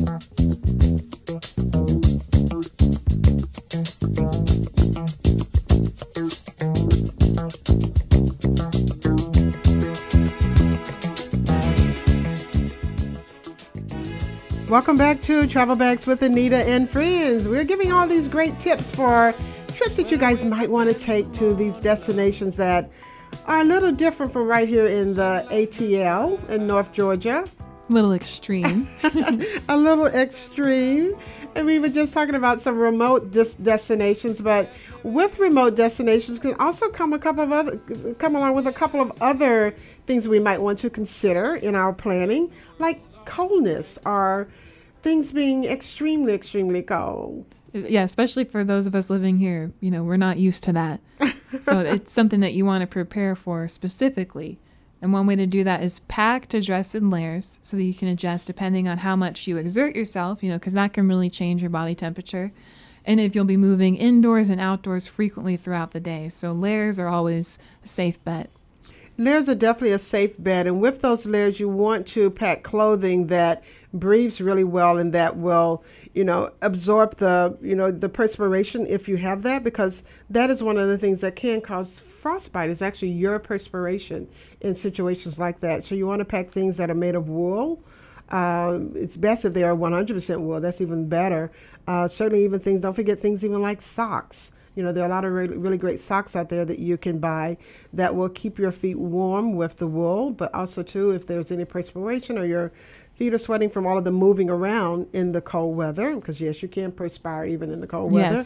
Welcome back to Travel Bags with Anita and Friends. We're giving all these great tips for trips that you guys might want to take to these destinations that are a little different from right here in the ATL in North Georgia. A little extreme. A little extreme. And we were just talking about some remote destinations, but with remote destinations can also come along with a couple of other things we might want to consider in our planning, like coldness or things being extremely, extremely cold. Yeah, especially for those of us living here, we're not used to that. So it's something that you want to prepare for specifically. And one way to do that is pack to dress in layers so that you can adjust depending on how much you exert yourself, because that can really change your body temperature. And if you'll be moving indoors and outdoors frequently throughout the day. So layers are always a safe bet. Layers are definitely a safe bet. And with those layers, you want to pack clothing that breathes really well and that will, absorb the perspiration if you have that, because that is one of the things that can cause frostbite is actually your perspiration in situations like that. So you want to pack things that are made of wool. It's best if they are 100% wool. That's even better. Certainly even things, don't forget things even like socks. There are a lot of really great socks out there that you can buy that will keep your feet warm with the wool, but also too, if there's any perspiration or your feet are sweating from all of the moving around in the cold weather, because yes, you can perspire even in the cold weather,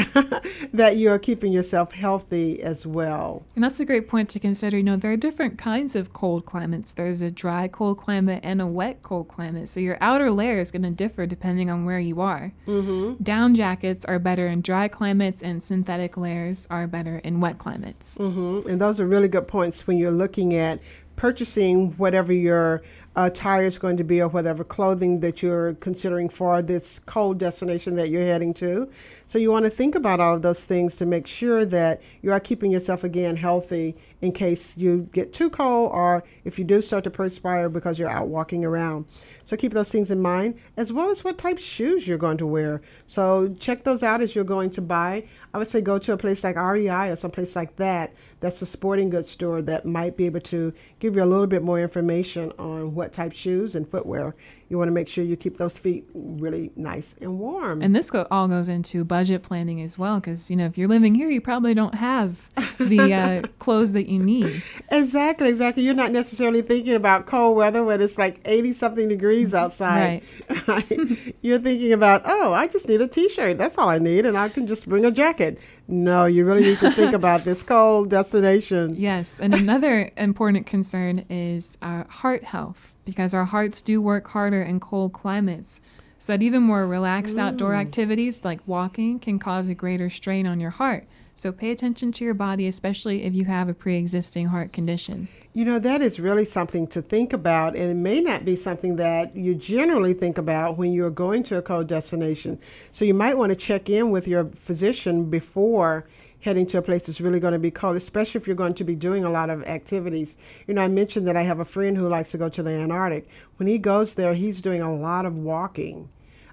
that you're keeping yourself healthy as well. And that's a great point to consider. There are different kinds of cold climates. There's a dry cold climate and a wet cold climate. So your outer layer is going to differ depending on where you are. Mm-hmm. Down jackets are better in dry climates and synthetic layers are better in wet climates. Mm-hmm. And those are really good points when you're looking at purchasing whatever your attire is going to be or whatever clothing that you're considering for this cold destination that you're heading to. So you want to think about all of those things to make sure that you are keeping yourself, again, healthy in case you get too cold or if you do start to perspire because you're out walking around. So keep those things in mind, as well as what type of shoes you're going to wear. So check those out as you're going to buy. I would say go to a place like REI or someplace like that. That's a sporting goods store that might be able to give you a little bit more information on what type of shoes and footwear. You want to make sure you keep those feet really nice and warm. And this all goes into budget planning as well, because, if you're living here, you probably don't have the clothes that you need. Exactly. You're not necessarily thinking about cold weather when it's like 80-something degrees outside. Right. You're thinking about, I just need a T-shirt. That's all I need, and I can just bring a jacket. No, you really need to think about this cold destination. Yes, and another important concern is heart health, because our hearts do work harder in cold climates. So that even more relaxed outdoor activities like walking can cause a greater strain on your heart. So pay attention to your body, especially if you have a pre-existing heart condition. That is really something to think about, and it may not be something that you generally think about when you're going to a cold destination. So you might want to check in with your physician before heading to a place that's really going to be cold, especially if you're going to be doing a lot of activities. I mentioned that I have a friend who likes to go to the Antarctic. When he goes there, he's doing a lot of walking.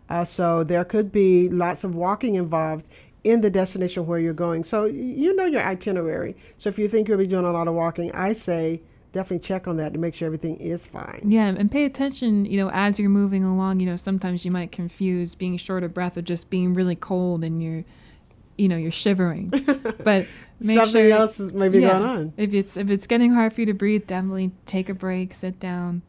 So there could be lots of walking involved in the destination where you're going. So your itinerary. So if you think you'll be doing a lot of walking, I say definitely check on that to make sure everything is fine. Yeah, and pay attention, as you're moving along. Sometimes you might confuse being short of breath with just being really cold and you're shivering. But make something sure else is maybe going on. If it's getting hard for you to breathe, definitely take a break, sit down,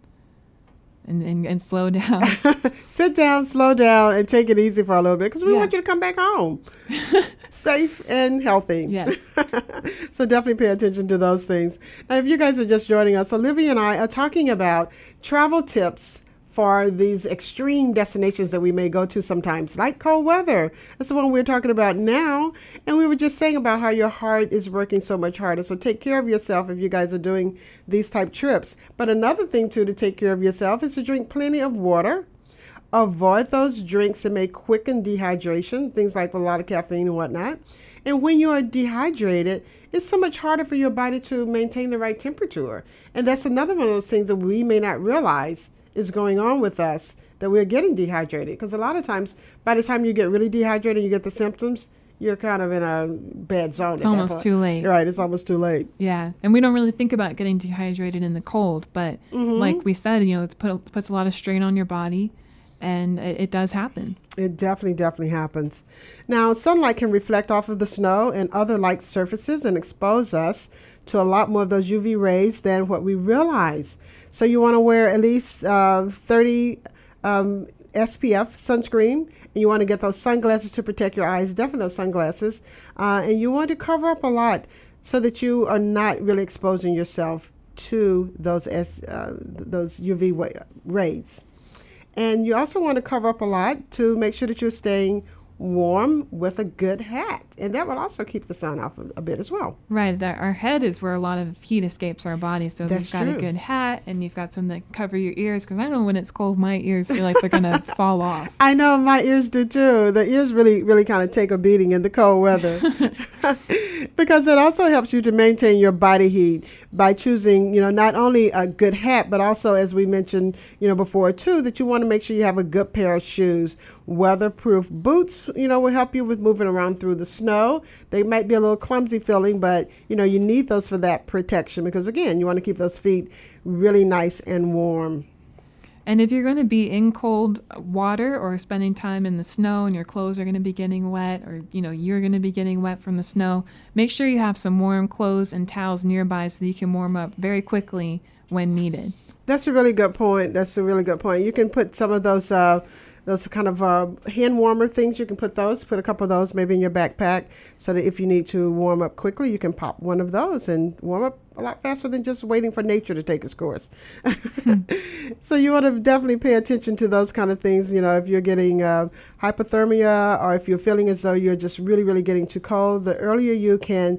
and slow down. Sit down, slow down, and take it easy for a little bit, because we want you to come back home safe and healthy. Yes. So definitely pay attention to those things. Now, if you guys are just joining us, Olivia and I are talking about travel tips for these extreme destinations that we may go to sometimes, like cold weather. That's the one we're talking about now. And we were just saying about how your heart is working so much harder. So take care of yourself if you guys are doing these type trips. But another thing, too, to take care of yourself is to drink plenty of water. Avoid those drinks that may quicken dehydration, things like with a lot of caffeine and whatnot. And when you are dehydrated, it's so much harder for your body to maintain the right temperature. And that's another one of those things that we may not realize is going on with us, that we're getting dehydrated. Because a lot of times, by the time you get really dehydrated and you get the symptoms, you're kind of in a bad zone. It's almost too late. Right, it's almost too late. Yeah, and we don't really think about getting dehydrated in the cold, but like we said, it puts a lot of strain on your body, and it does happen. It definitely happens. Now, sunlight can reflect off of the snow and other light surfaces and expose us to a lot more of those UV rays than what we realize. So you want to wear at least 30 SPF sunscreen, and you want to get those sunglasses to protect your eyes, definitely those sunglasses, and you want to cover up a lot so that you are not really exposing yourself to those UV rays. And you also want to cover up a lot to make sure that you're staying warm with a good hat, and that will also keep the sun off a bit as well. Right, our head is where a lot of heat escapes our body, so if you've got a good hat and you've got something that cover your ears, because I know when it's cold my ears feel like they're gonna fall off. I know, my ears do too. The ears really kind of take a beating in the cold weather. Because it also helps you to maintain your body heat by choosing, not only a good hat, but also, as we mentioned, before too, that you want to make sure you have a good pair of shoes. Weatherproof boots, will help you with moving around through the snow. They might be a little clumsy feeling, but, you need those for that protection because, again, you want to keep those feet really nice and warm. And if you're going to be in cold water or spending time in the snow and your clothes are going to be getting wet or, you're going to be getting wet from the snow, make sure you have some warm clothes and towels nearby so that you can warm up very quickly when needed. That's a really good point. You can put some of those kind of hand warmer things. You can put a couple of those maybe in your backpack so that if you need to warm up quickly, you can pop one of those and warm up a lot faster than just waiting for nature to take its course. So you want to definitely pay attention to those kind of things. If you're getting hypothermia or if you're feeling as though you're just really getting too cold, the earlier you can,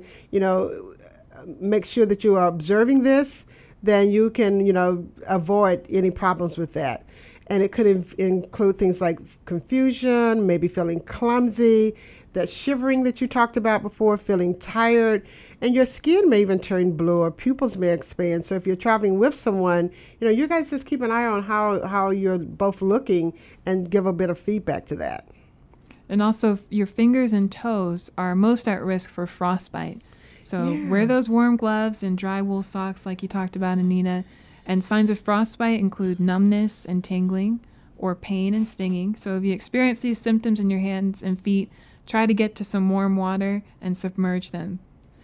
make sure that you are observing this, then you can, avoid any problems with that. And it could include things like confusion, maybe feeling clumsy, that shivering that you talked about before, feeling tired, and your skin may even turn blue or pupils may expand. So if you're traveling with someone, you guys just keep an eye on how you're both looking and give a bit of feedback to that. And also your fingers and toes are most at risk for frostbite. So wear those warm gloves and dry wool socks like you talked about, Anita. And signs of frostbite include numbness and tingling or pain and stinging. So if you experience these symptoms in your hands and feet, try to get to some warm water and submerge them.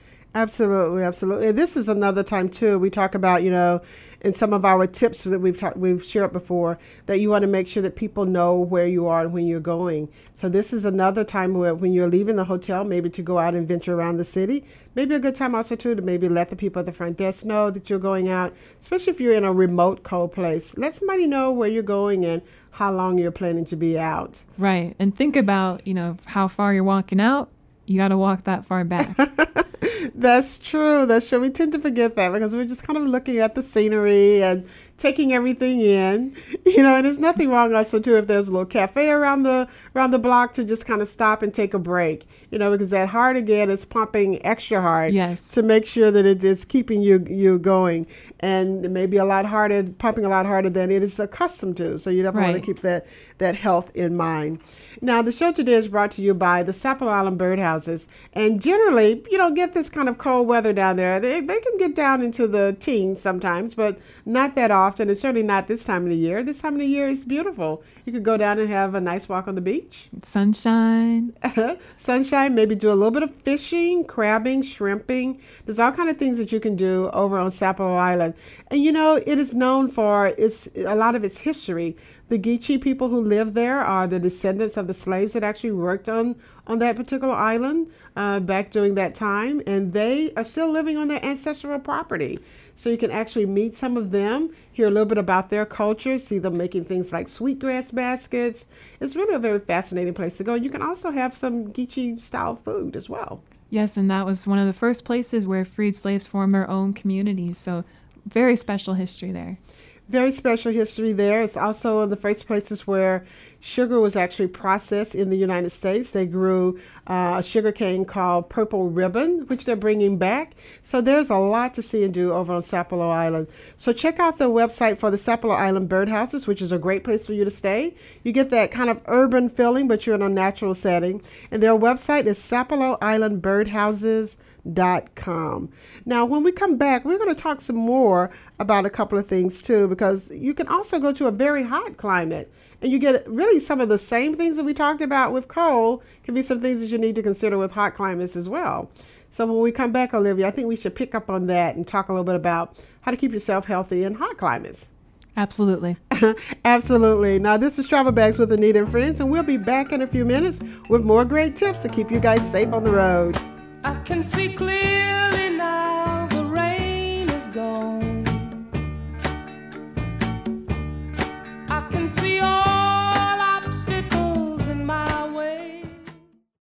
Absolutely. And this is another time too. We talk about, in some of our tips that we've shared before, that you want to make sure that people know where you are and when you're going. So this is another time where when you're leaving the hotel, maybe to go out and venture around the city, maybe a good time also too to maybe let the people at the front desk know that you're going out, especially if you're in a remote, cold place. Let somebody know where you're going and how long you're planning to be out. Right. And think about, how far you're walking out. You got to walk that far back. That's true. We tend to forget that because we're just kind of looking at the scenery and taking everything in, and there's nothing wrong also too if there's a little cafe around the block to just kind of stop and take a break, because that heart again is pumping extra hard to make sure that it is keeping you going, and it may be pumping a lot harder than it is accustomed to. So you definitely want to keep that health in mind. Now, the show today is brought to you by the Sapelo Island Birdhouses, and generally, you don't get this kind of cold weather down there. They can get down into the teens sometimes, but not that often, and certainly not this time of the year. This time of the year is beautiful. You could go down and have a nice walk on the beach. Sunshine. Sunshine, maybe do a little bit of fishing, crabbing, shrimping. There's all kind of things that you can do over on Sapelo Island. And it is known for a lot of its history. The Geechee people who live there are the descendants of the slaves that actually worked on that particular island back during that time, and they are still living on their ancestral property. So you can actually meet some of them, hear a little bit about their culture, see them making things like sweetgrass baskets. It's really a very fascinating place to go. You can also have some Geechee-style food as well. Yes, and that was one of the first places where freed slaves formed their own communities. So very special history there. Very special history there. It's also one of the first places where sugar was actually processed in the United States. They grew a sugar cane called Purple Ribbon, which they're bringing back. So there's a lot to see and do over on Sapelo Island. So check out the website for the Sapelo Island birdhouses, which is a great place for you to stay. You get that kind of urban feeling, but you're in a natural setting. And their website is sapeloislandbirdhouses.com. Now, when we come back, we're going to talk some more about a couple of things too, because you can also go to a very hot climate and you get really some of the same things that we talked about with cold can be some things that you need to consider with hot climates as well. So when we come back, Olivia, I think we should pick up on that and talk a little bit about how to keep yourself healthy in hot climates. Absolutely. Absolutely. Now, this is Travel Bags with Anita and Friends, and we'll be back in a few minutes with more great tips to keep you guys safe on the road. I can see clear